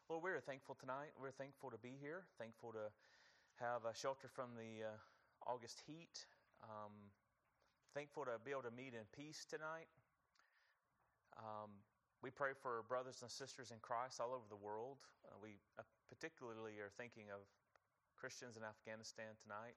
Lord, we're thankful tonight. We're thankful to be here, thankful to have a shelter from the August heat, thankful to be able to meet in peace tonight. We pray for brothers and sisters in Christ all over the world. We particularly are thinking of Christians in Afghanistan tonight,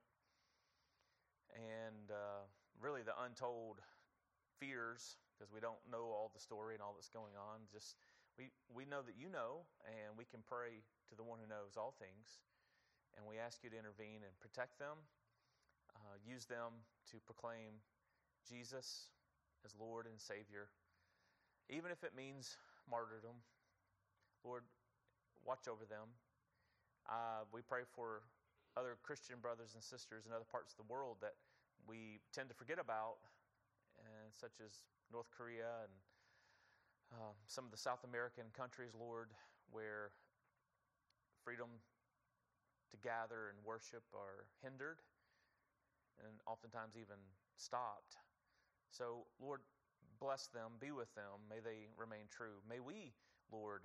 and really the untold fears, because we don't know all the story and all that's going on. Just we know that you know, and we can pray to the one who knows all things, and we ask you to intervene and protect them, use them to proclaim Jesus as Lord and Savior, even if it means martyrdom. Lord, watch over them. We pray for other Christian brothers and sisters in other parts of the world that we tend to forget about, and such as North Korea and some of the South American countries, Lord, where freedom to gather and worship are hindered and oftentimes even stopped. So, Lord, bless them, be with them. May they remain true. May we, Lord,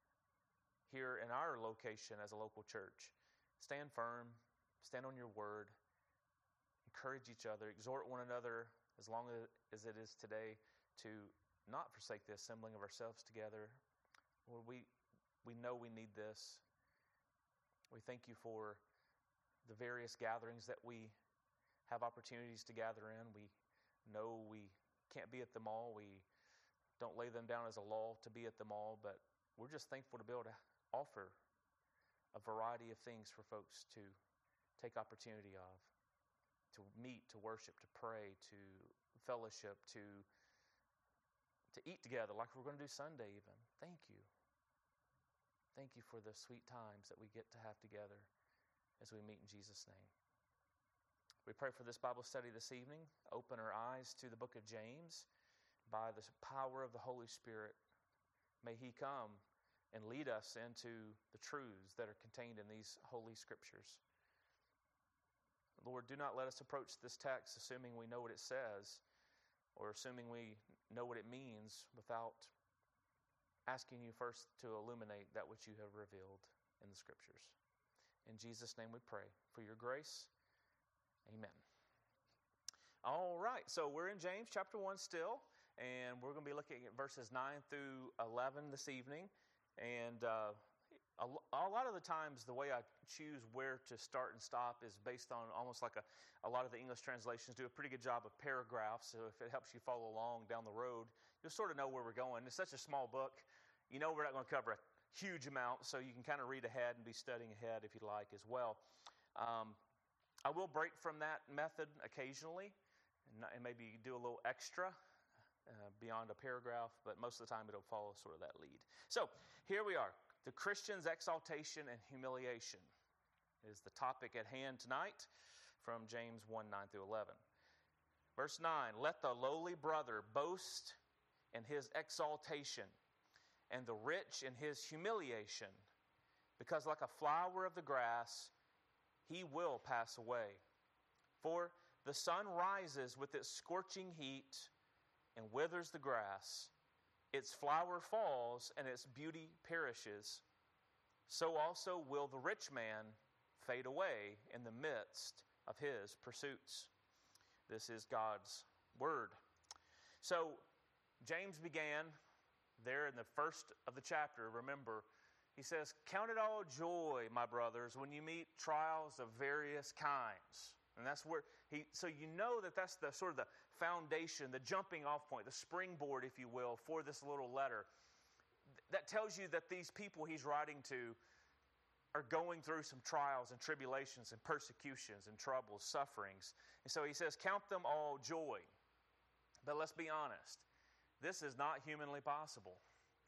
here in our location as a local church, stand firm, stand on your word, encourage each other, exhort one another as long as it is today to not forsake the assembling of ourselves together. Lord, we know we need this. We thank you for the various gatherings that we have opportunities to gather in. We know we can't be at them all. We don't lay them down as a law to be at them all, but we're just thankful to be able to offer a variety of things for folks to take opportunity of, to meet, to worship, to pray, to fellowship, to eat together like we're going to do Sunday even. Thank you. Thank you for the sweet times that we get to have together as we meet in Jesus' name. We pray for this Bible study this evening. Open our eyes to the book of James by the power of the Holy Spirit. May He come and lead us into the truths that are contained in these holy scriptures. Lord, do not let us approach this text assuming we know what it says or assuming we know what it means without asking you first to illuminate that which you have revealed in the scriptures. In Jesus' name we pray for your grace. Amen. All right, so we're in James chapter 1 still, and we're going to be looking at verses 9 through 11 this evening. And a lot of the times the way I choose where to start and stop is based on almost like a lot of the English translations do a pretty good job of paragraphs. So if it helps you follow along down the road, you'll sort of know where we're going. It's such a small book. You know we're not going to cover a huge amount, so you can kind of read ahead and be studying ahead if you'd like as well. I will break from that method occasionally and maybe do a little extra beyond a paragraph, but most of the time it'll follow sort of that lead. So here we are. The Christian's exaltation and humiliation is the topic at hand tonight from James 1, 9 through 11. Verse 9, let the lowly brother boast in his exaltation, and the rich in his humiliation, because like a flower of the grass, he will pass away. For the sun rises with its scorching heat and withers the grass. Its flower falls and its beauty perishes. So also will the rich man fade away in the midst of his pursuits. This is God's word. So James began there in the first of the chapter. Remember, he says, count it all joy, my brothers, when you meet trials of various kinds. And that's where so you know that's the sort of the foundation, the jumping off point, the springboard, if you will, for this little letter. That tells you that these people he's writing to are going through some trials and tribulations and persecutions and troubles, sufferings. And so he says, count them all joy. But let's be honest, this is not humanly possible.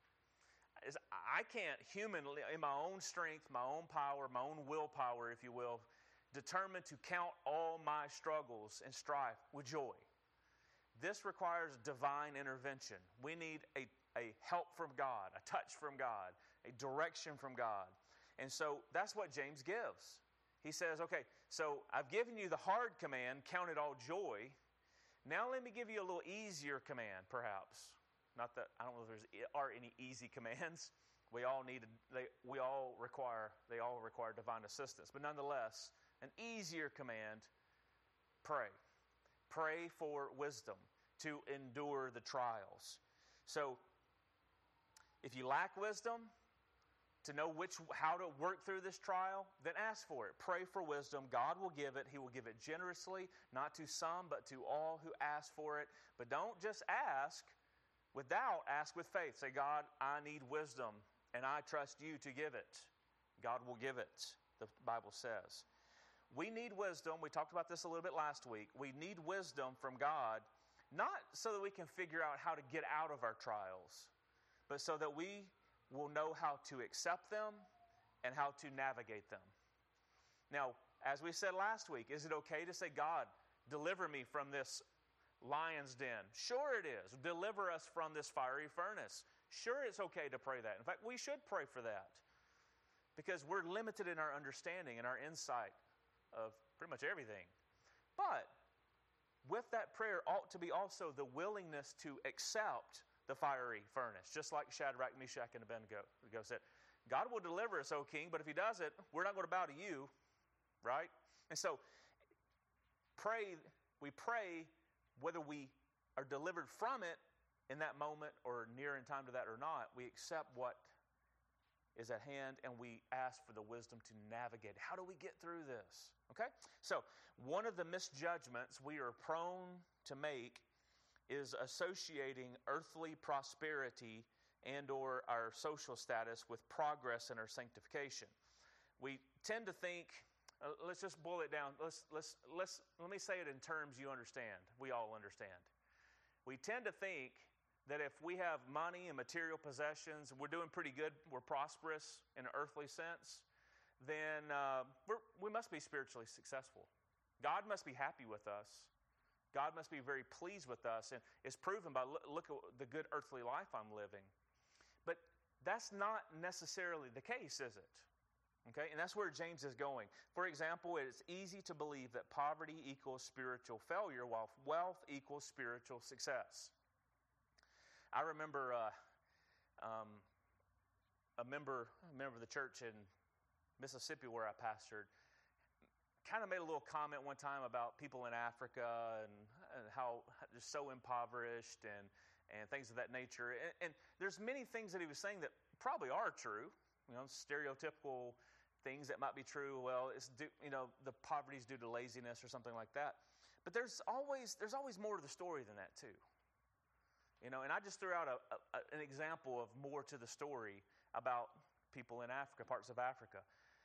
I can't humanly, in my own strength, my own power, my own willpower, if you will, determined to count all my struggles and strife with joy. This requires divine intervention. We need a help from God, a touch from God, a direction from God. And so that's what James gives. He says, okay, so I've given you the hard command, count it all joy. Now let me give you a little easier command, perhaps. Not that, I don't know if there are any easy commands. they all require divine assistance. But nonetheless, an easier command, pray. Pray for wisdom to endure the trials. So, if you lack wisdom to know how to work through this trial, then ask for it. Pray for wisdom. God will give it. He will give it generously, not to some, but to all who ask for it. But don't just ask with doubt. Ask with faith. Say, God, I need wisdom, and I trust you to give it. God will give it, the Bible says. We need wisdom. We talked about this a little bit last week. We need wisdom from God, not so that we can figure out how to get out of our trials, but so that we will know how to accept them and how to navigate them. Now, as we said last week, is it okay to say, God, deliver me from this lion's den? Sure it is. Deliver us from this fiery furnace. Sure, it's okay to pray that. In fact, we should pray for that, because we're limited in our understanding and our insight of pretty much everything. But with that prayer ought to be also the willingness to accept the fiery furnace, just like Shadrach, Meshach, and Abednego said. God will deliver us, O king, but if he doesn't, we're not going to bow to you, right? And so we pray whether we are delivered from it in that moment or near in time to that or not. We accept what is at hand, and we ask for the wisdom to navigate. How do we get through this? Okay? So, one of the misjudgments we are prone to make is associating earthly prosperity and or our social status with progress in our sanctification. We tend to think, let's just boil it down. Let me say it in terms you understand. We all understand. We tend to think that if we have money and material possessions, we're doing pretty good, we're prosperous in an earthly sense, then we must be spiritually successful. God must be happy with us. God must be very pleased with us, and it's proven by look at the good earthly life I'm living. But that's not necessarily the case, is it? Okay, and that's where James is going. For example, it's easy to believe that poverty equals spiritual failure, while wealth equals spiritual success. I remember a member of the church in Mississippi where I pastored kind of made a little comment one time about people in Africa and how they're so impoverished and things of that nature. And there's many things that he was saying that probably are true, stereotypical things that might be true. Well, the poverty is due to laziness or something like that. But there's always more to the story than that too. And I just threw out an example of more to the story about people in Africa, parts of Africa.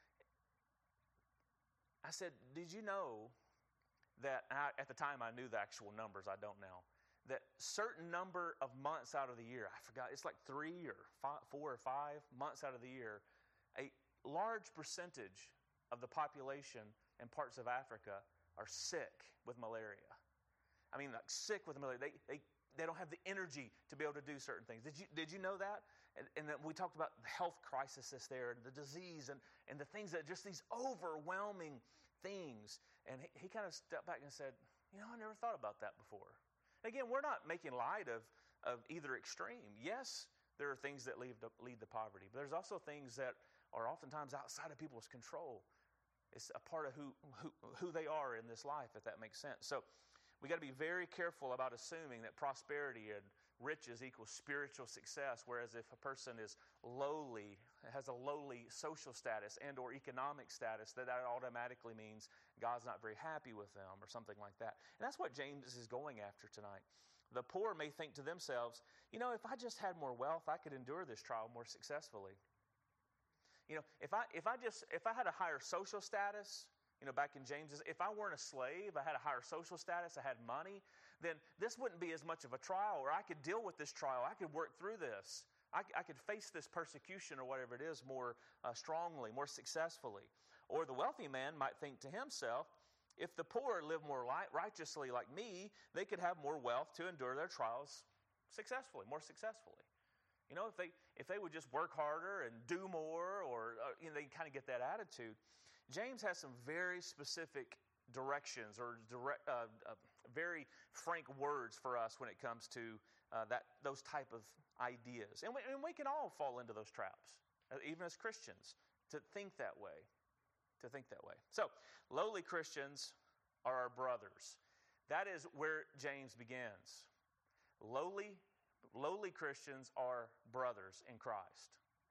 I said, did you know that, at the time I knew the actual numbers, I don't now, that certain number of months out of the year, I forgot, it's like 3 or 4 or 5 months out of the year, a large percentage of the population in parts of Africa are sick with malaria. I mean, like sick with malaria. They don't have the energy to be able to do certain things. Did you know that? And then we talked about the health crisis that's there, and the disease, and the things that just these overwhelming things. And he kind of stepped back and said, I never thought about that before. Again, we're not making light of either extreme. Yes, there are things that lead to poverty, but there's also things that are oftentimes outside of people's control. It's a part of who they are in this life, if that makes sense. So we got to be very careful about assuming that prosperity and riches equals spiritual success, whereas if a person is lowly, has a lowly social status and or economic status, that automatically means God's not very happy with them or something like that. And that's what James is going after tonight. The poor may think to themselves, if I just had more wealth, I could endure this trial more successfully. If I had a higher social status, back in James's, if I weren't a slave, I had a higher social status, I had money, then this wouldn't be as much of a trial, or I could deal with this trial. I could work through this. I could face this persecution or whatever it is more strongly, more successfully. Or the wealthy man might think to himself, if the poor live more righteously like me, they could have more wealth to endure their trials successfully, more successfully. If they would just work harder and do more, or they kind of get that attitude. James has some very specific directions or very frank words for us when it comes to those type of ideas. And we can all fall into those traps, even as Christians, to think that way. So, lowly Christians are our brothers. That is where James begins. Lowly Christians are brothers in Christ.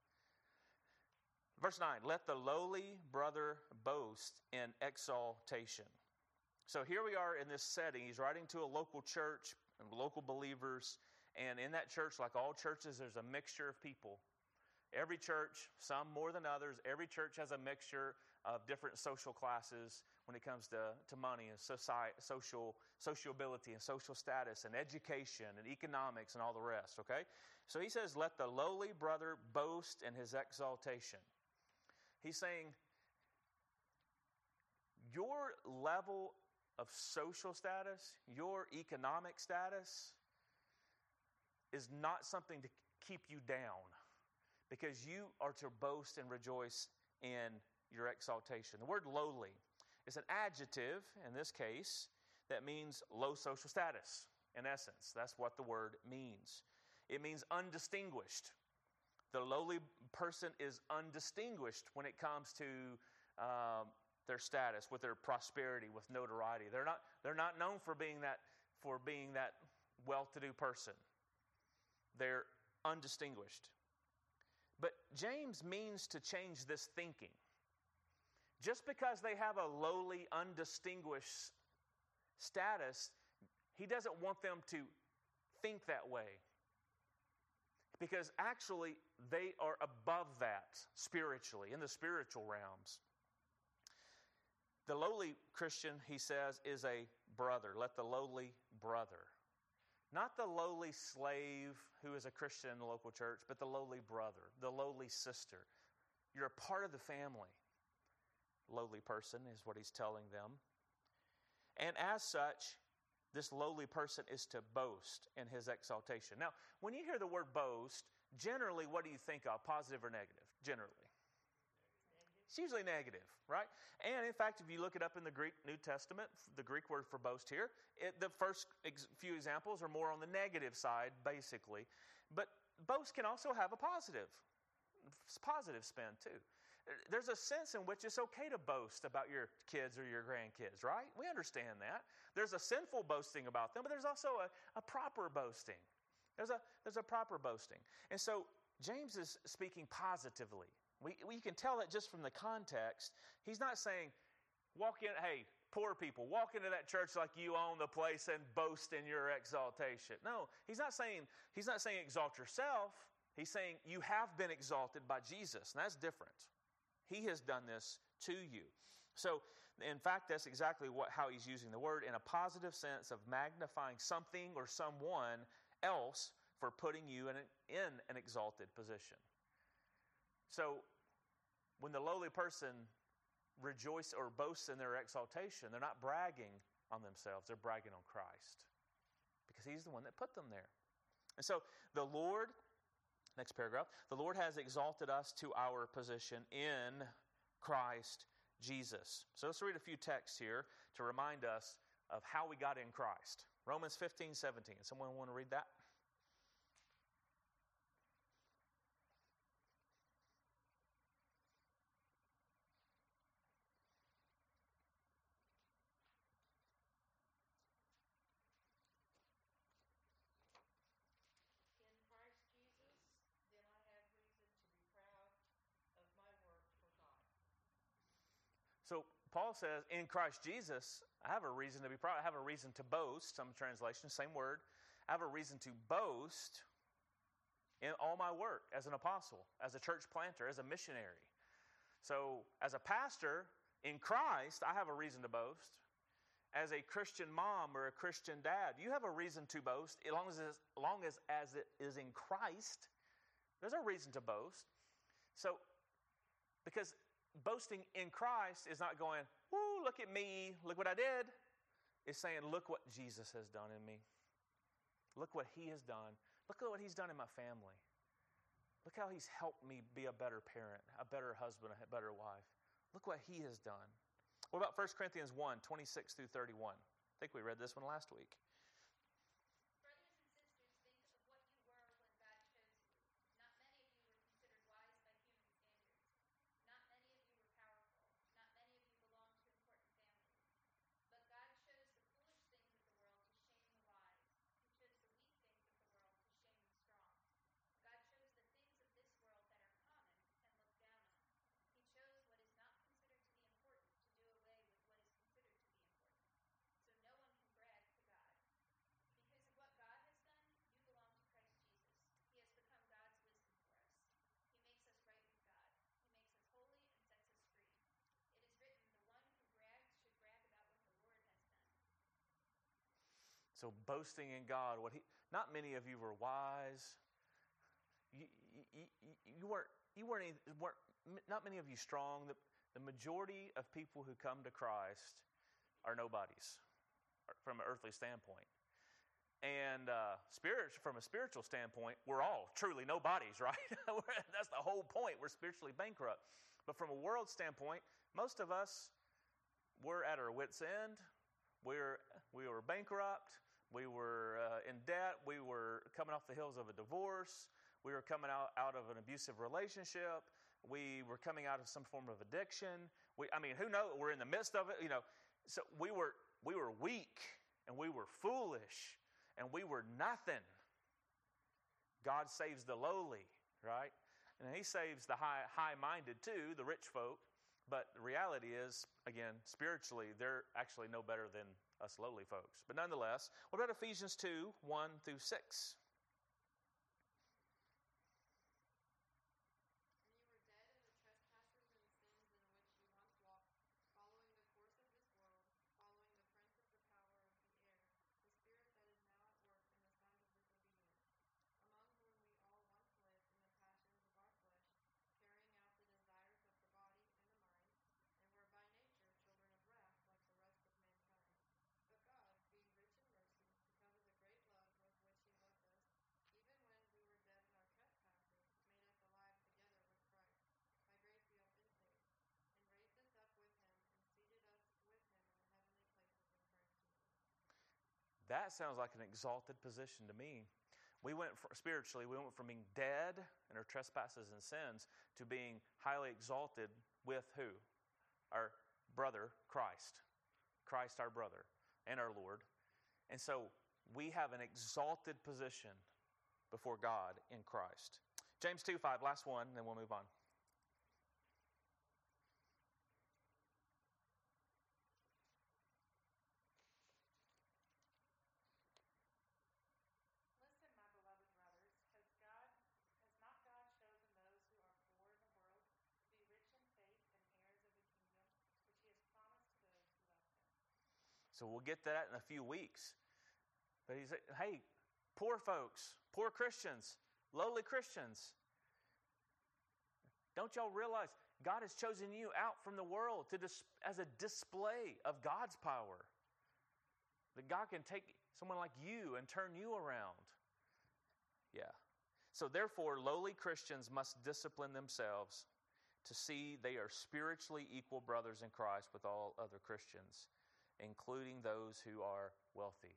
Verse 9, let the lowly brother boast in exaltation. So here we are in this setting. He's writing to a local church and local believers. And in that church, like all churches, there's a mixture of people. Every church, some more than others, every church has a mixture of different social classes when it comes to money and sociability and social status and education and economics and all the rest, okay? So he says, let the lowly brother boast in his exaltation. He's saying, your level of social status, your economic status, is not something to keep you down, because you are to boast and rejoice in your exaltation. The word lowly is an adjective, in this case, that means low social status, in essence. That's what the word means. It means undistinguished. The lowly person is undistinguished when it comes to their status, with their prosperity, with notoriety. They're not known for being that well-to-do person. They're undistinguished. But James means to change this thinking. Just because they have a lowly, undistinguished status, he doesn't want them to think that way. Because actually, they are above that spiritually, in the spiritual realms. The lowly Christian, he says, is a brother. Let the lowly brother. Not the lowly slave who is a Christian in the local church, but the lowly brother, the lowly sister. You're a part of the family. Lowly person is what he's telling them. And as such, this lowly person is to boast in his exaltation. Now, when you hear the word boast, generally, what do you think of, positive or negative? Generally. It's usually negative, right? And in fact, if you look it up in the Greek New Testament, the Greek word for boast here, the first few examples are more on the negative side, basically. But boast can also have a positive spin, too. There's a sense in which it's okay to boast about your kids or your grandkids, right? We understand that. There's a sinful boasting about them, but there's also a proper boasting. There's a proper boasting. And so James is speaking positively. We can tell that just from the context. He's not saying, hey, poor people, walk into that church like you own the place and boast in your exaltation. No, he's not saying exalt yourself. He's saying you have been exalted by Jesus, and that's different. He has done this to you. So, in fact, that's exactly how he's using the word, in a positive sense of magnifying something or someone else for putting you in an exalted position. So, when the lowly person rejoices or boasts in their exaltation, they're not bragging on themselves, they're bragging on Christ, because he's the one that put them there. And so, the Lord, next paragraph, the Lord has exalted us to our position in Christ Jesus. So let's read a few texts here to remind us of how we got in Christ. Romans 15:17. Someone want to read that? So Paul says, in Christ Jesus, I have a reason to be proud. I have a reason to boast. Some translations, same word. I have a reason to boast in all my work as an apostle, as a church planter, as a missionary. So as a pastor in Christ, I have a reason to boast. As a Christian mom or a Christian dad, you have a reason to boast. As long as it is in Christ, there's a reason to boast. So, because boasting in Christ is not going, woo, look at me, look what I did. It's saying, look what Jesus has done in me. Look what he has done. Look at what he's done in my family. Look how he's helped me be a better parent, a better husband, a better wife. Look what he has done. What about 1 Corinthians 1, 26 through 31? I think we read this one last week. So boasting in God, not many of you were wise. Not many of you strong. The majority of people who come to Christ are nobodies from an earthly standpoint. And from a spiritual standpoint, we're all truly nobodies, right? That's the whole point. We're spiritually bankrupt. But from a world standpoint, most of us, we're at our wits' end. We were bankrupt. We were in debt. We were coming off the heels of a divorce. We were coming out of an abusive relationship. We were coming out of some form of addiction. Who knows? We're in the midst of it. So we were weak, and we were foolish, and we were nothing. God saves the lowly, right? And He saves the high-minded too, the rich folk. But the reality is, again, spiritually, they're actually no better than us lowly folks. But nonetheless, what about Ephesians 2, 1 through 6? That sounds like an exalted position to me. Spiritually, we went from being dead in our trespasses and sins to being highly exalted with who? Our brother, Christ. Christ, our brother and our Lord. And so we have an exalted position before God in Christ. James 2:5, last one, and then we'll move on. So we'll get to that in a few weeks. But he's like, hey, poor folks, poor Christians, lowly Christians, don't y'all realize God has chosen you out from the world as a display of God's power? That God can take someone like you and turn you around. Yeah. So therefore, lowly Christians must discipline themselves to see they are spiritually equal brothers in Christ with all other Christians, including those who are wealthy.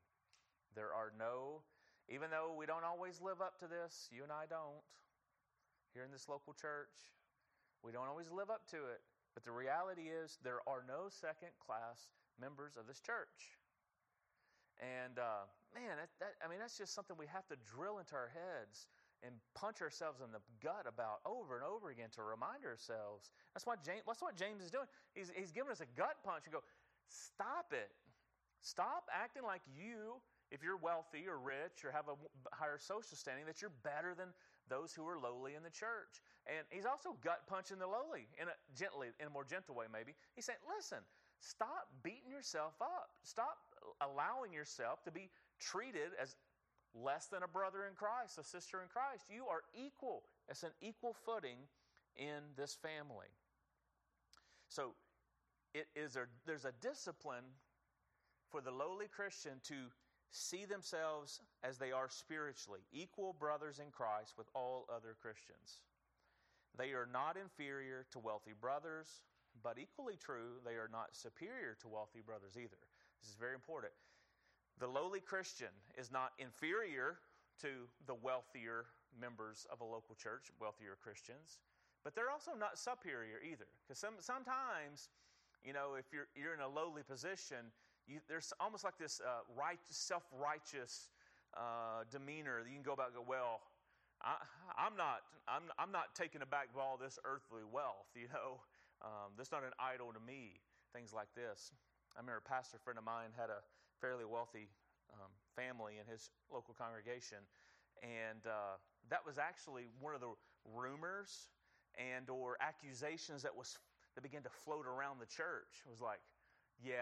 Even though we don't always live up to this, you and I don't, here in this local church, we don't always live up to it. But the reality is there are no second-class members of this church. And that's just something we have to drill into our heads and punch ourselves in the gut about over and over again to remind ourselves. That's what James is doing. He's giving us a gut punch and go, stop it. Stop acting like you, if you're wealthy or rich or have a higher social standing, that you're better than those who are lowly in the church. And he's also gut punching the lowly in a more gentle way maybe. He's saying, listen, stop beating yourself up. Stop allowing yourself to be treated as less than a brother in Christ, a sister in Christ. You are equal. It's an equal footing in this family. So there's a discipline for the lowly Christian to see themselves as they are spiritually, equal brothers in Christ with all other Christians. They are not inferior to wealthy brothers, but equally true, they are not superior to wealthy brothers either. This is very important. The lowly Christian is not inferior to the wealthier members of a local church, wealthier Christians, but they're also not superior either. Because sometimes, if you're in a lowly position, there's almost like this self-righteous demeanor that you can go about and go, well, I'm not taken aback by all this earthly wealth. That's not an idol to me. Things like this. I remember a pastor friend of mine had a fairly wealthy family in his local congregation, and that was actually one of the rumors or accusations that began to float around the church. It was like, yeah,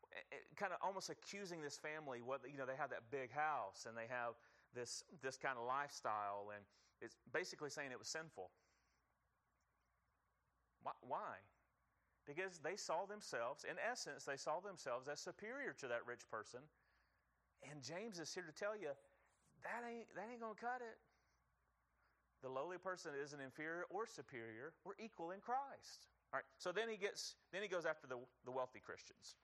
kind of almost accusing this family. They have that big house and they have this kind of lifestyle, and it's basically saying it was sinful. Why? Because they saw themselves, in essence, as superior to that rich person. And James is here to tell you, that ain't going to cut it. The lowly person isn't inferior or superior. We're equal in Christ. All right. So then he goes after the wealthy Christians.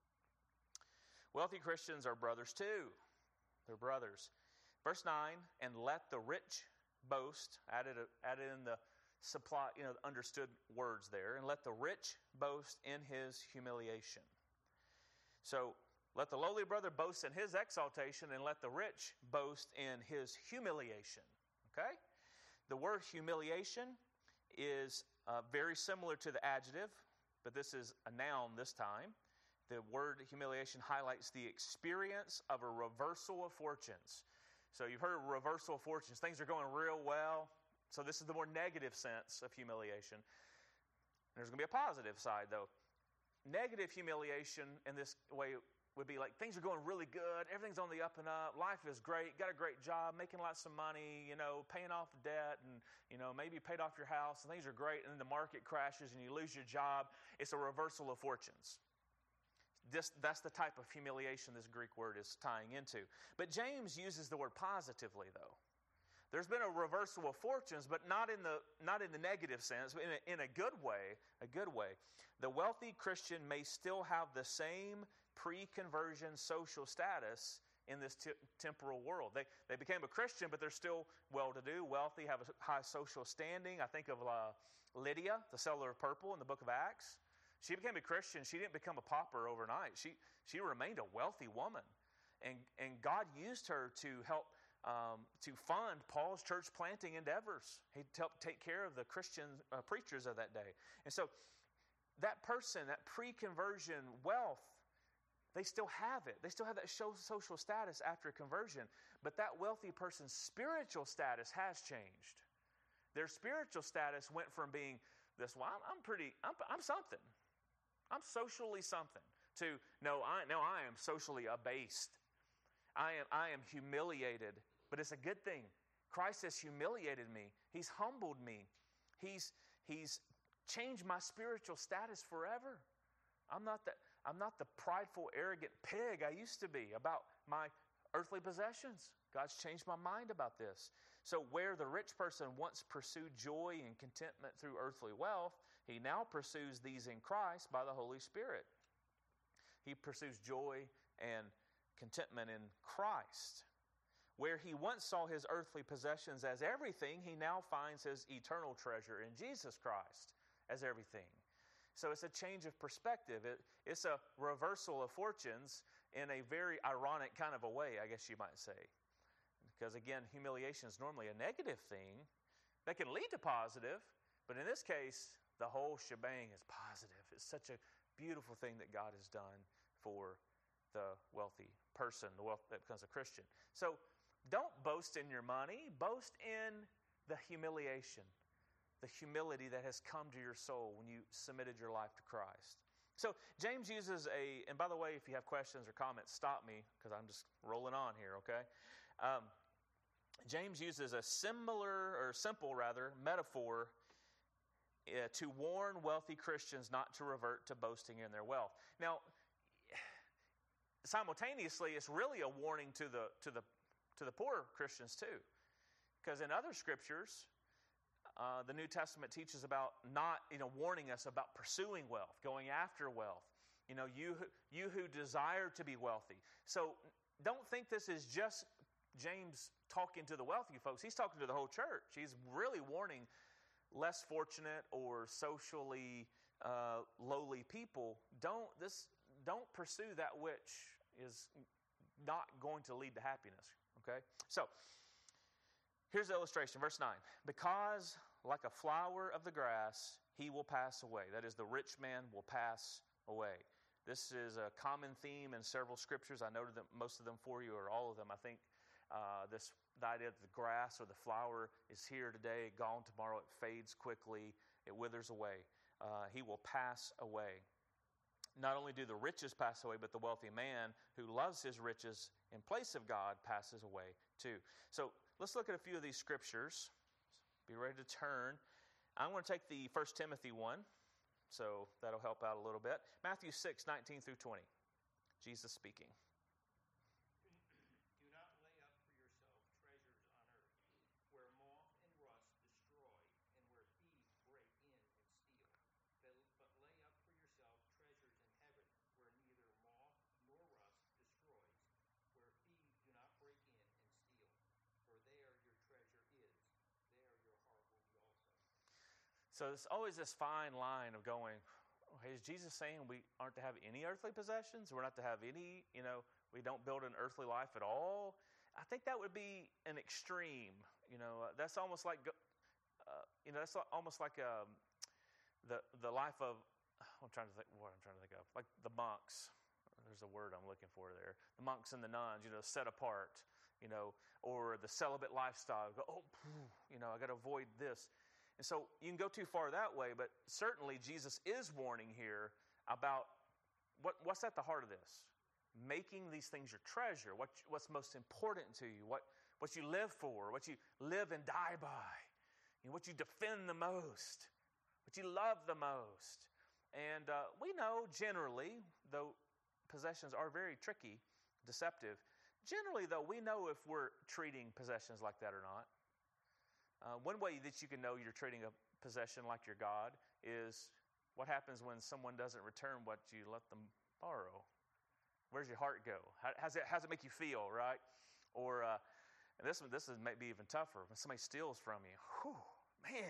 Wealthy Christians are brothers too. They're brothers. Verse 9, and let the rich boast, added in the supply, understood words there, and let the rich boast in his humiliation. So let the lowly brother boast in his exaltation, and let the rich boast in his humiliation. Okay? The word humiliation is very similar to the adjective, but this is a noun this time. The word humiliation highlights the experience of a reversal of fortunes. So you've heard of reversal of fortunes. Things are going real well. So this is the more negative sense of humiliation. There's going to be a positive side, though. Negative humiliation in this way would be like, things are going really good. Everything's on the up and up. Life is great. Got a great job, making lots of money, paying off debt, and, maybe paid off your house, and things are great. And then the market crashes and you lose your job. It's a reversal of fortunes. That's the type of humiliation this Greek word is tying into. But James uses the word positively, though. There's been a reversal of fortunes, but not in the negative sense, but in a good way. A good way. The wealthy Christian may still have the same pre-conversion social status in this temporal world. They became a Christian, but they're still well-to-do, wealthy, have a high social standing. I think of Lydia, the seller of purple in the book of Acts. She became a Christian. She didn't become a pauper overnight. She remained a wealthy woman. And God used her to help to fund Paul's church planting endeavors. He helped take care of the Christian preachers of that day. And so that person, that pre-conversion wealth, they still have it. They still have that social status after conversion. But that wealthy person's spiritual status has changed. Their spiritual status went from being this, well, I'm something. I'm socially something, to no, I am socially abased. I am humiliated, but it's a good thing. Christ has humiliated me. He's humbled me. He's changed my spiritual status forever. I'm not the prideful, arrogant pig I used to be about my earthly possessions. God's changed my mind about this. So where the rich person once pursued joy and contentment through earthly wealth, he now pursues these in Christ by the Holy Spirit. He pursues joy and contentment in Christ. Where he once saw his earthly possessions as everything, he now finds his eternal treasure in Jesus Christ as everything. So it's a change of perspective. It's a reversal of fortunes in a very ironic kind of a way, I guess you might say. Because again, humiliation is normally a negative thing that can lead to positive, but in this case, the whole shebang is positive. It's such a beautiful thing that God has done for the wealthy person, the wealth that becomes a Christian. So don't boast in your money. Boast in the humiliation, the humility that has come to your soul when you submitted your life to Christ. So James uses and by the way, if you have questions or comments, stop me because I'm just rolling on here, okay? James uses a simple metaphor to warn wealthy Christians not to revert to boasting in their wealth. Now, simultaneously, it's really a warning to the poor Christians too, because in other scriptures, the New Testament teaches about warning us about pursuing wealth, going after wealth. You who desire to be wealthy. So don't think this is just James talking to the wealthy folks. He's talking to the whole church. He's really warning less fortunate or socially lowly people. Don't pursue that which is not going to lead to happiness. Okay? So here's the illustration, verse 9. Because like a flower of the grass, he will pass away. That is, the rich man will pass away. This is a common theme in several scriptures. I noted most of them for you, or all of them. I think the idea that the grass or the flower is here today, gone tomorrow, it fades quickly, it withers away. He will pass away. not only do the riches pass away, but the wealthy man who loves his riches in place of God passes away too. So let's look at a few of these scriptures. Be ready to turn. I'm going to take the 1 Timothy 1, so that'll help out a little bit. Matthew 6, 19 through 20. Jesus speaking. Do not lay up for yourself treasures on earth, where moth and rust destroy, and where thieves break in and steal. But lay up for yourself treasures in heaven, where neither moth nor rust destroys, where thieves do not break in and steal. For there your treasure is, there your heart will be also. So there's always this fine line of going, okay, is Jesus saying we aren't to have any earthly possessions? We're not to have any, we don't build an earthly life at all? I think that would be an extreme. That's almost like, that's almost like the life of, I'm trying to think of, like the monks. There's a word I'm looking for there. The monks and the nuns, set apart, or the celibate lifestyle. Go, I got to avoid this. And so you can go too far that way, but certainly Jesus is warning here about what's at the heart of this. Making these things your treasure, what's most important to you, what you live for, what you live and die by, what you defend the most, what you love the most. And we know generally, though possessions are very tricky, deceptive, generally though we know if we're treating possessions like that or not. One way that you can know you're treating a possession like your God is what happens when someone doesn't return what you let them borrow. Where's your heart go? How's it make you feel, right? Or and this is maybe even tougher. When somebody steals from you, man,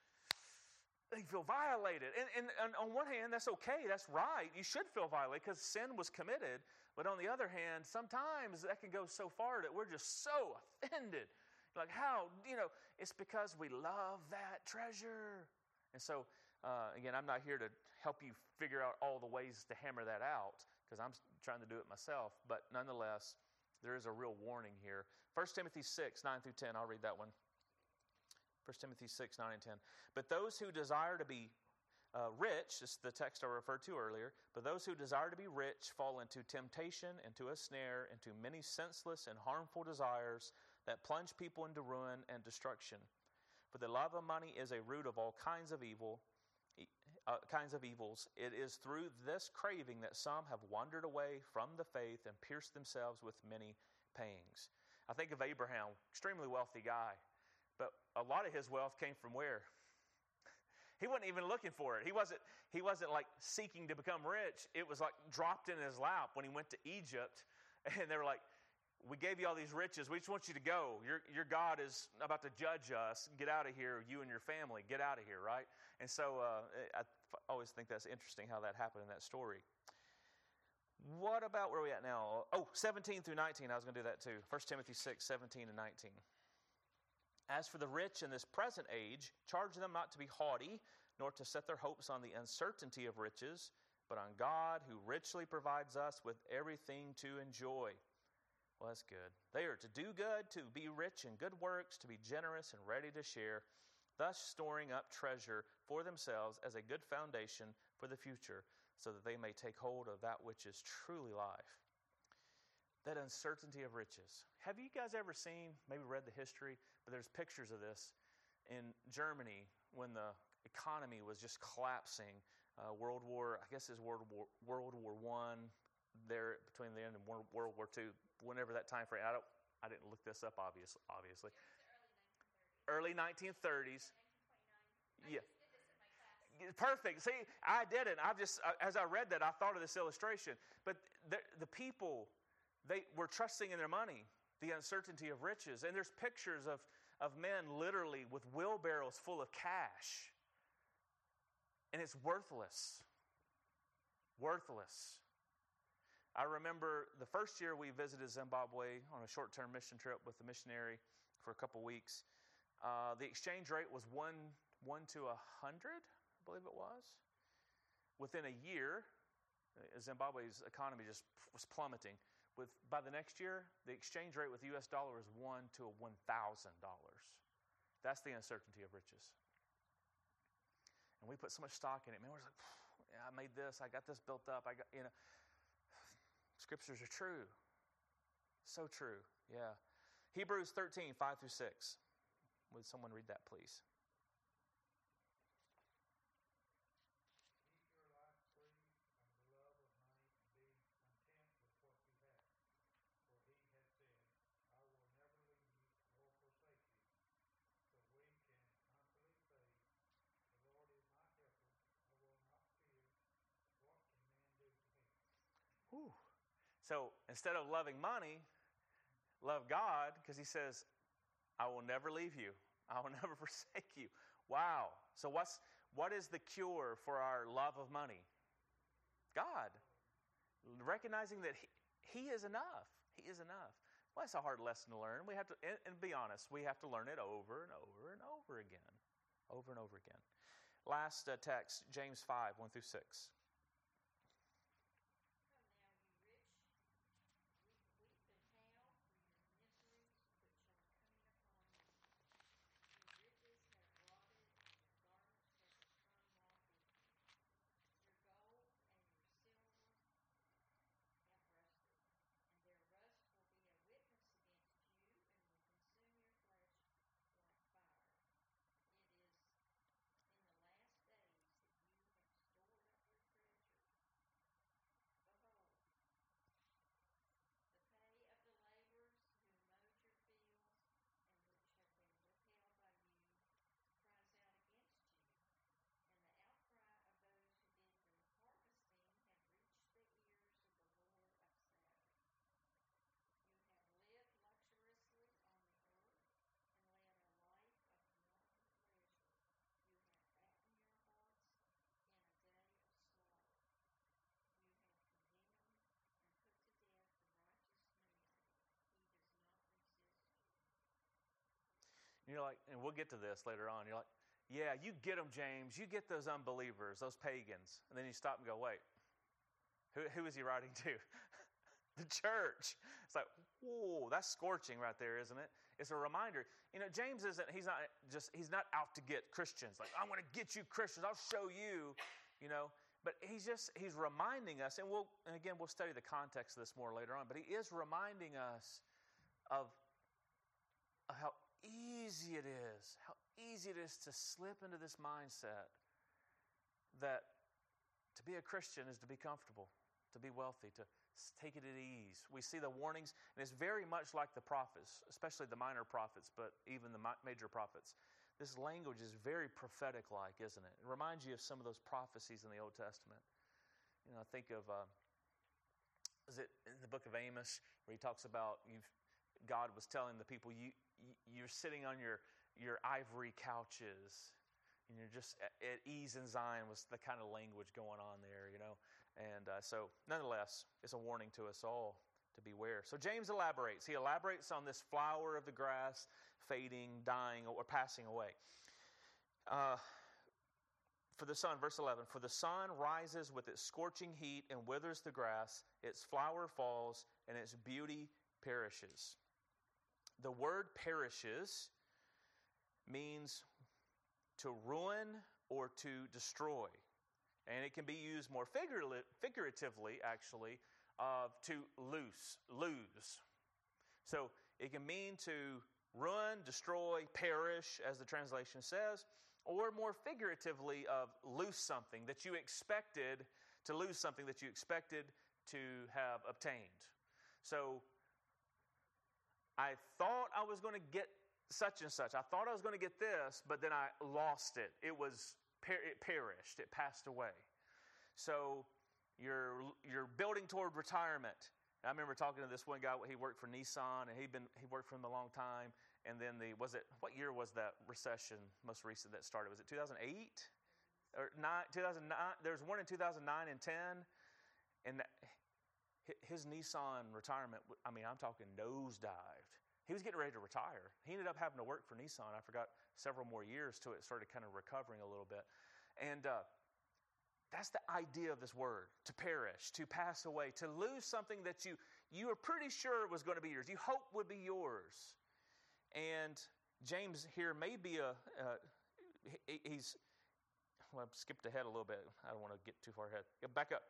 you feel violated. And on one hand, that's okay. That's right. You should feel violated because sin was committed. But on the other hand, sometimes that can go so far that we're just so offended. Like how, it's because we love that treasure. And so, again, I'm not here to help you figure out all the ways to hammer that out because I'm trying to do it myself. But nonetheless, there is a real warning here. 1 Timothy 6, 9 through 10, I'll read that one. 1 Timothy 6, 9 and 10. But those who desire to be rich, this is the text I referred to earlier, but those who desire to be rich fall into temptation, into a snare, into many senseless and harmful desires that plunge people into ruin and destruction. For the love of money is a root of all kinds of evils. It is through this craving that some have wandered away from the faith and pierced themselves with many pangs. I think of Abraham, extremely wealthy guy, but a lot of his wealth came from where? He wasn't even looking for it. He wasn't like seeking to become rich. It was like dropped in his lap when he went to Egypt, and they were like, we gave you all these riches. We just want you to go. Your God is about to judge us. Get out of here, you and your family. Get out of here, right? And so I always think that's interesting how that happened in that story. What about where are we at now? 17 through 19. I was going to do that too. 1 Timothy 6, 17 and 19. As for the rich in this present age, charge them not to be haughty, nor to set their hopes on the uncertainty of riches, but on God who richly provides us with everything to enjoy. Well, that's good. They are to do good, to be rich in good works, to be generous and ready to share, thus storing up treasure for themselves as a good foundation for the future, so that they may take hold of that which is truly life. That uncertainty of riches. Have you guys ever seen, maybe read the history, but there's pictures of this in Germany when the economy was just collapsing. World War I, there between the end and World War II, whenever that time frame. I didn't look this up, obviously. Early 1930s. Yeah. Perfect. See, I didn't. As I read that, I thought of this illustration. But the people, they were trusting in their money, the uncertainty of riches. And there's pictures of men literally with wheelbarrows full of cash. And it's worthless. Worthless. I remember the first year we visited Zimbabwe on a short-term mission trip with the missionary for a couple weeks. The exchange rate was 1 to 100, I believe it was. Within a year, Zimbabwe's economy just was plummeting. By the next year, the exchange rate with the U.S. dollar was 1 to $1,000. That's the uncertainty of riches. And we put so much stock in it. Man, we're like, I made this. I got this built up. Scriptures are true. So true. Yeah. Hebrews 13, 5 through 6. Would someone read that, please? Keep your life free from the love of money and be content with what you have. For he has said, I will never leave you nor forsake you. So we can confidently say, the Lord is my helper. I will not fear. What can man do to me? Whew. So instead of loving money, love God, because he says, I will never leave you. I will never forsake you. Wow. So what is the cure for our love of money? God. Recognizing that he is enough. He is enough. Well, that's a hard lesson to learn. We have to, and be honest, we have to learn it over and over and over again. Over and over again. Last text, James 5, 1 through 6. You're like, and we'll get to this later on. You're like, yeah, you get them, James. You get those unbelievers, those pagans. And then you stop and go, wait, who is he writing to? The church. It's like, whoa, that's scorching right there, isn't it? It's a reminder. James he's not out to get Christians. Like, I'm going to get you Christians. I'll show you, But he's reminding us, and we'll study the context of this more later on, but he is reminding us of how easy it is to slip into this mindset that to be a Christian is to be comfortable, to be wealthy, to take it at ease. We see the warnings, and it's very much like the prophets, especially the minor prophets, but even the major prophets. This language is very prophetic-like, isn't it? It reminds you of some of those prophecies in the Old Testament. I think of, is it in the book of Amos, where he talks about God was telling the people, you're sitting on your ivory couches, and you're just at ease in Zion, was the kind of language going on there, And so, nonetheless, it's a warning to us all to beware. So James elaborates. He elaborates on this flower of the grass fading, dying, or passing away. For the sun, verse 11, for the sun rises with its scorching heat and withers the grass, its flower falls, and its beauty perishes. The word perishes means to ruin or to destroy. And it can be used more figuratively, actually, to lose. So it can mean to ruin, destroy, perish, as the translation says, or more figuratively of lose something that you expected, to lose something that you expected to have obtained. So I thought I was going to get such and such. I thought I was going to get this, but then I lost it. It perished. It passed away. So you're building toward retirement. And I remember talking to this one guy. He worked for Nissan, and he worked for them a long time. And then what year was that recession most recent that started? Was it 2008 or 2009? There was one in 2009 and 10, and his Nissan retirement, I'm talking nosedived. He was getting ready to retire. He ended up having to work for Nissan, I forgot, several more years till it started kind of recovering a little bit. And that's the idea of this word, to perish, to pass away, to lose something that you were pretty sure was going to be yours, you hope would be yours. And James here may be I've skipped ahead a little bit. I don't want to get too far ahead. Back up.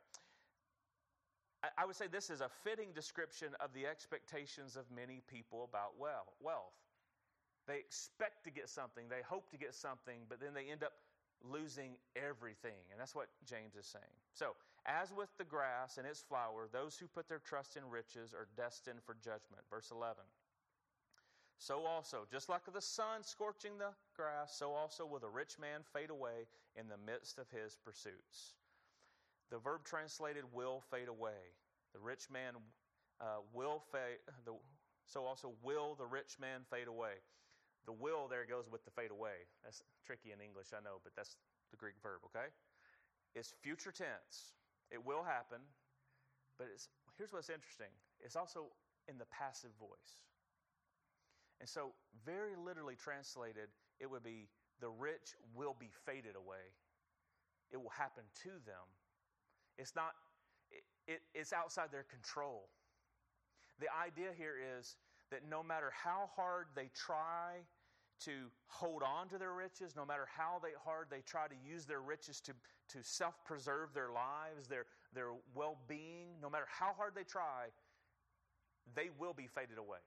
I would say this is a fitting description of the expectations of many people about wealth. They expect to get something, they hope to get something, but then they end up losing everything. And that's what James is saying. So, as with the grass and its flower, those who put their trust in riches are destined for judgment. Verse 11. So also, just like the sun scorching the grass, so also will the rich man fade away in the midst of his pursuits. The verb translated will fade away. The rich man will fade, so also will the rich man fade away. The will there goes with the fade away. That's tricky in English, I know, but that's the Greek verb, okay? It's future tense. It will happen, but here's what's interesting. It's also in the passive voice. And so, very literally translated, it would be the rich will be faded away. It will happen to them. It's not, it's outside their control. The idea here is that no matter how hard they try to hold on to their riches, no matter how hard they try to use their riches to self-preserve their lives, their well-being, no matter how hard they try, they will be faded away.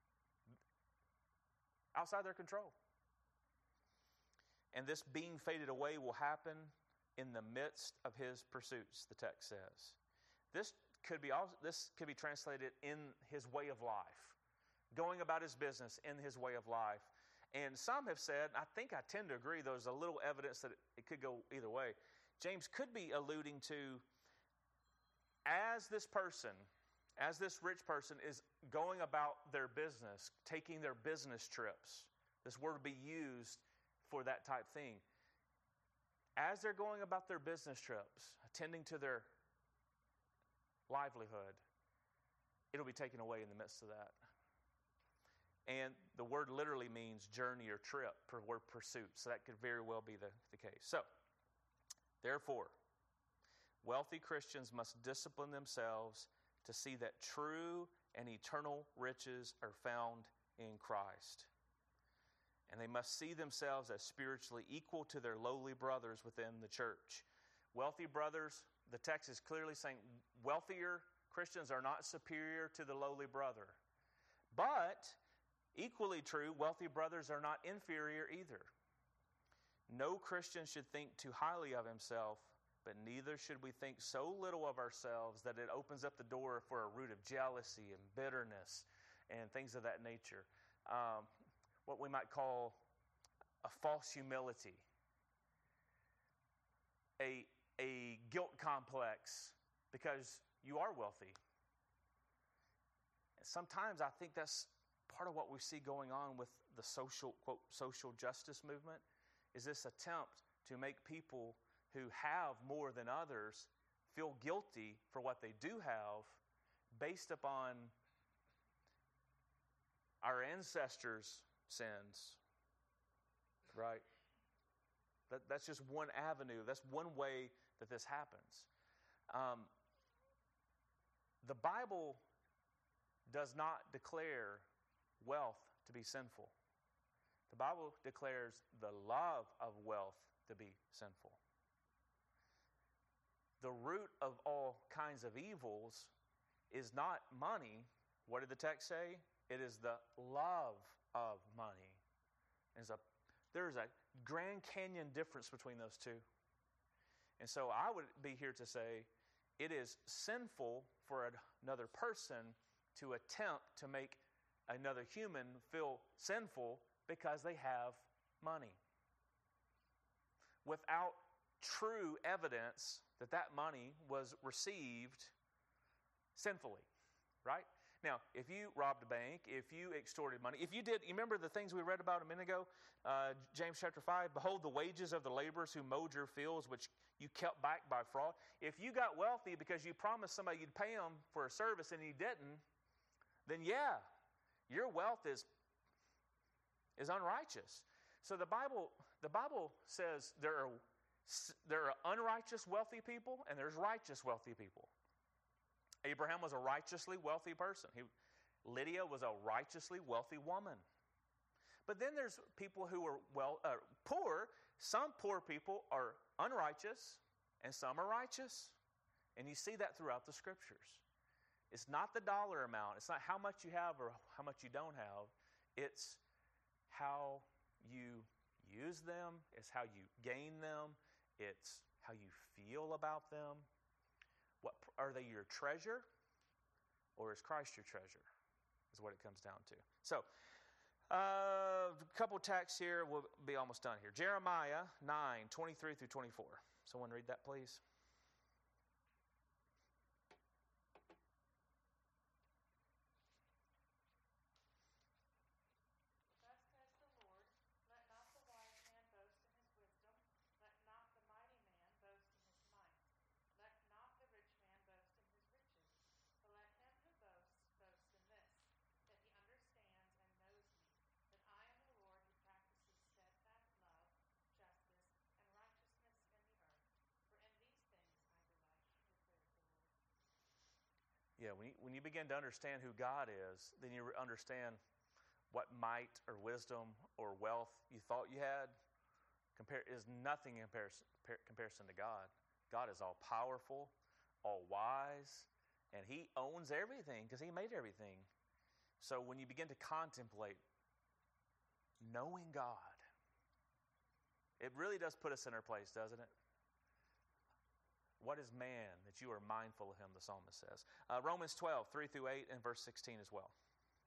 Outside their control. And this being faded away will happen in the midst of his pursuits, the text says. This could be translated in his way of life. Going about his business in his way of life. And some have said, I think I tend to agree, there's a little evidence that it could go either way. James could be alluding to, as this rich person is going about their business, taking their business trips, this word would be used for that type thing. As they're going about their business trips, attending to their livelihood, it'll be taken away in the midst of that. And the word literally means journey or trip, word pursuit. So that could very well be the case. So, therefore, wealthy Christians must discipline themselves to see that true and eternal riches are found in Christ. And they must see themselves as spiritually equal to their lowly brothers within the church. Wealthy brothers, the text is clearly saying wealthier Christians are not superior to the lowly brother. But, equally true, wealthy brothers are not inferior either. No Christian should think too highly of himself, but neither should we think so little of ourselves that it opens up the door for a root of jealousy and bitterness and things of that nature. What we might call a false humility, a guilt complex because you are wealthy. And sometimes I think that's part of what we see going on with the quote, social justice movement, is this attempt to make people who have more than others feel guilty for what they do have based upon our ancestors' sins, right? That's just one avenue. That's one way that this happens. The Bible does not declare wealth to be sinful. The Bible declares the love of wealth to be sinful. The root of all kinds of evils is not money. What did the text say? It is the love of money. There's a Grand Canyon difference between those two. And so I would be here to say it is sinful for another person to attempt to make another human feel sinful because they have money, without true evidence that money was received sinfully, right? Now, if you robbed a bank, if you extorted money, if you did, you remember the things we read about a minute ago? James chapter 5, behold the wages of the laborers who mowed your fields, which you kept back by fraud. If you got wealthy because you promised somebody you'd pay them for a service and you didn't, then yeah, your wealth is unrighteous. So the Bible says there are unrighteous wealthy people and there's righteous wealthy people. Abraham was a righteously wealthy person. Lydia was a righteously wealthy woman. But then there's people who are poor, some poor people are unrighteous and some are righteous. And you see that throughout the Scriptures. It's not the dollar amount. It's not how much you have or how much you don't have. It's how you use them. It's how you gain them. It's how you feel about them. What are they your treasure, or is Christ your treasure? Is what it comes down to. So, a couple texts here. We'll be almost done here. Jeremiah 9:23 through 24. Someone read that, please. Yeah, when you begin to understand who God is, then you understand what might or wisdom or wealth you thought you had is nothing in comparison to God. God is all powerful, all wise, and He owns everything because He made everything. So when you begin to contemplate knowing God, it really does put us in our place, doesn't it? What is man that you are mindful of him, the psalmist says. Romans 12:3 through 8, and verse 16 as well.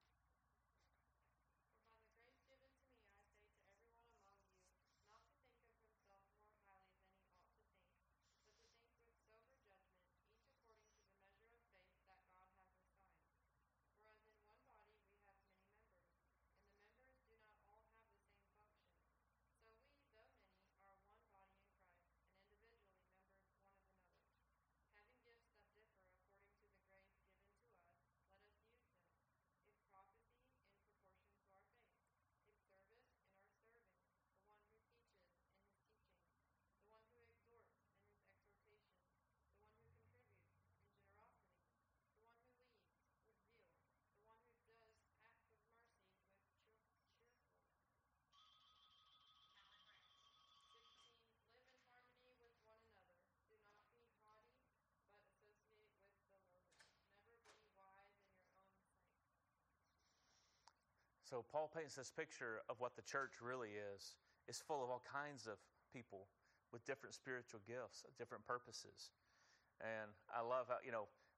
So Paul paints this picture of what the church really is. It's full of all kinds of people with different spiritual gifts, different purposes. And I love how,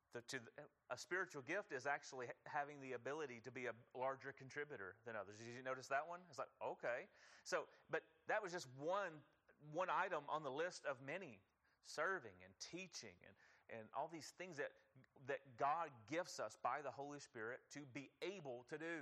a spiritual gift is actually having the ability to be a larger contributor than others. Did you notice that one? It's like, okay. So, but that was just one item on the list of many. Serving and teaching and all these things that God gifts us by the Holy Spirit to be able to do.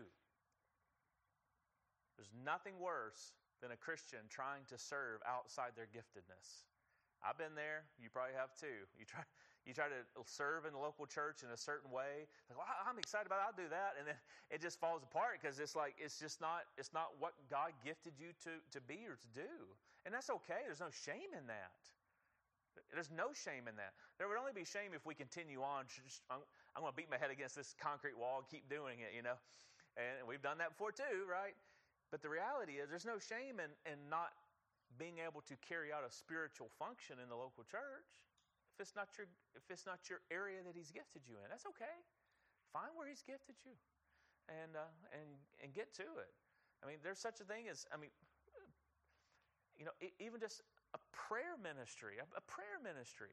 There's nothing worse than a Christian trying to serve outside their giftedness. I've been there. You probably have too. You try to serve in the local church in a certain way. Like, well, I'm excited about it. I'll do that, and then it just falls apart because it's not what God gifted you to be or to do, and that's okay. There's no shame in that. There's no shame in that. There would only be shame if we continue on. I'm going to beat my head against this concrete wall and keep doing it, And we've done that before too, right? But the reality is there's no shame in not being able to carry out a spiritual function in the local church if it's not your area that He's gifted you in. That's okay. Find where He's gifted you and get to it. I mean, there's such a thing as, even just a prayer ministry. A prayer ministry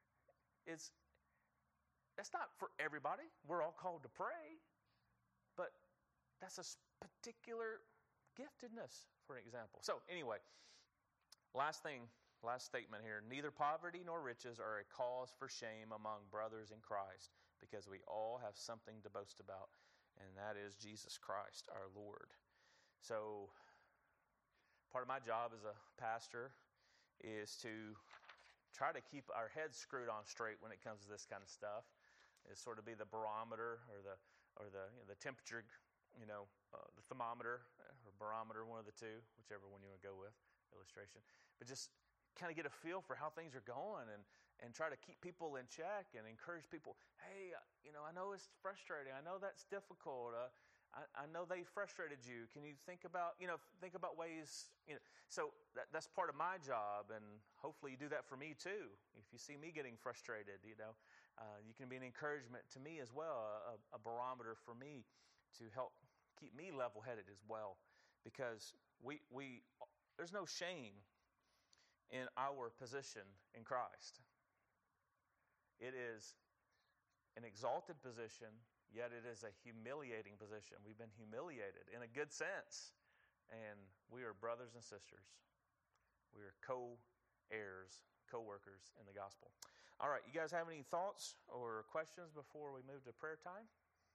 that's not for everybody. We're all called to pray, but that's a particular giftedness, for an example. So anyway, last statement here. Neither poverty nor riches are a cause for shame among brothers in Christ, because we all have something to boast about, and that is Jesus Christ, our Lord. So part of my job as a pastor is to try to keep our heads screwed on straight when it comes to this kind of stuff. Is sort of be the barometer or the temperature, the thermometer or barometer, one of the two, whichever one you want to go with, illustration. But just kind of get a feel for how things are going and try to keep people in check and encourage people. Hey, I know it's frustrating. I know that's difficult. I know they frustrated you. Can you think about ways, so that's part of my job, and hopefully you do that for me too. If you see me getting frustrated, you can be an encouragement to me as well, a barometer for me to help keep me level-headed as well, because there's no shame in our position in Christ. It is an exalted position, yet it is a humiliating position. We've been humiliated in a good sense, and we are brothers and sisters. We are co-heirs, co-workers in the gospel. All right, you guys have any thoughts or questions before we move to prayer time?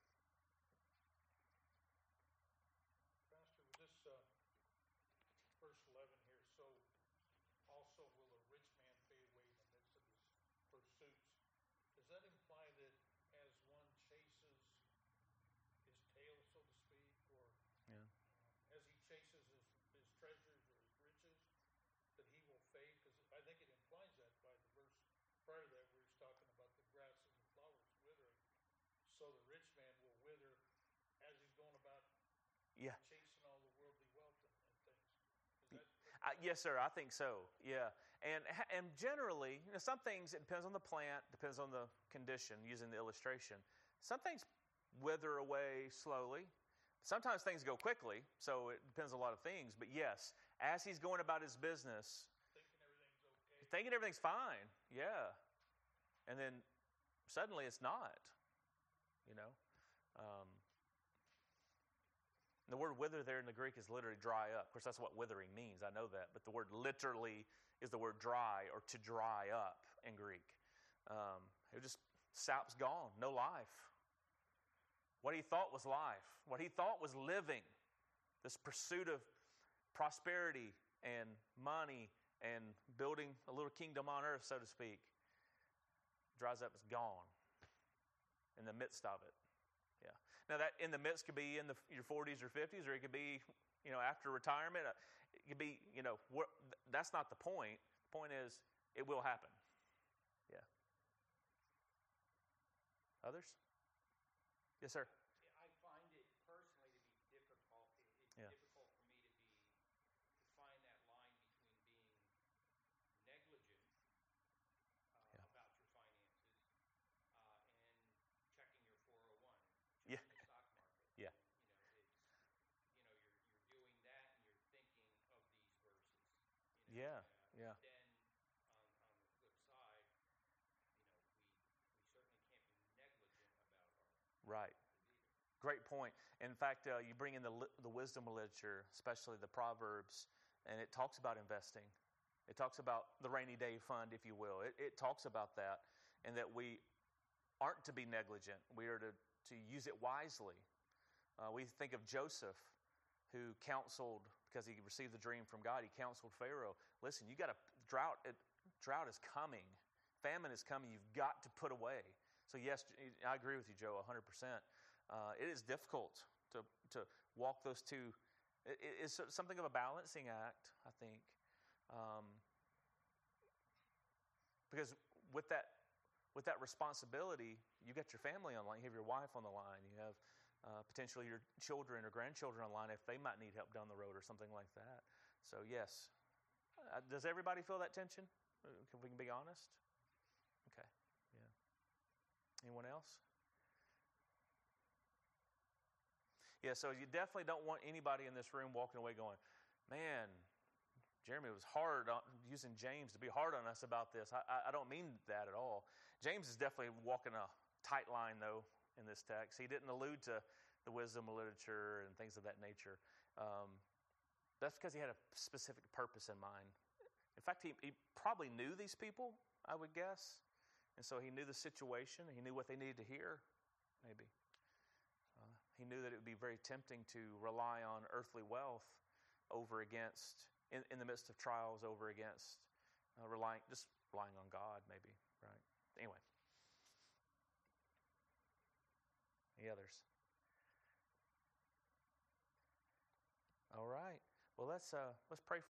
Pastor, with this verse 11 here, so also will a rich man fade away in the midst of his pursuits. Does that imply that as one chases his tail, so to speak, or Yeah. As he chases his treasures or his riches, that he will fade? Because I think it implies that by the verse prior to that where he's talking about the grass and the flowers withering. So the rich man will wither as he's going about chasing all the worldly wealth and things. Is that Yes, sir. I think so. Yeah, and generally, some things, it depends on the plant, depends on the condition. Using the illustration, some things wither away slowly. Sometimes things go quickly, so it depends on a lot of things. But yes, as he's going about his business, thinking everything's fine, yeah, and then suddenly it's not. The word wither there in the Greek is literally dry up. Of course, that's what withering means. I know that. But the word literally is the word dry, or to dry up in Greek. It just, sap's gone. No life. What he thought was life, what he thought was living, this pursuit of prosperity and money and building a little kingdom on earth, so to speak, dries up, it's gone in the midst of it. Yeah. Now that in the midst could be in your 40s or 50s, or it could be, after retirement. It could be, that's not the point. The point is, it will happen. Yeah. Others? Yes, sir. I find it personally to be difficult. It's difficult for me to find that line between being negligent about your finances and checking your 401, checking the stock market. Yeah. You're doing that and you're thinking of these verses. Yeah. Then on the flip side, we certainly can't be negligent about our Right. either. Great point. In fact, you bring in the wisdom literature, especially the Proverbs, and it talks about investing. It talks about the rainy day fund, if you will. It talks about that, and that we aren't to be negligent. We are to use it wisely. We think of Joseph, who counseled, because he received the dream from God, he counseled Pharaoh, listen, you got a drought is coming. Famine is coming. You've got to put away. So yes, I agree with you, Joe, 100%. It is difficult to walk those two. It's something of a balancing act, I think, because with that responsibility, you got your family on the line. You have your wife on the line. You have potentially your children or grandchildren on the line if they might need help down the road or something like that. So yes, does everybody feel that tension? If we can be honest. Okay. Yeah. Anyone else? Yeah, so you definitely don't want anybody in this room walking away going, man, Jeremy was hard on using James to be hard on us about this. I don't mean that at all. James is definitely walking a tight line, though, in this text. He didn't allude to the wisdom literature and things of that nature. That's because he had a specific purpose in mind. In fact, he probably knew these people, I would guess. And so he knew the situation. He knew what they needed to hear, maybe. He knew that it would be very tempting to rely on earthly wealth over against, in the midst of trials, over against relying on God, maybe, right? Anyway. Any others? All right. Well, let's pray.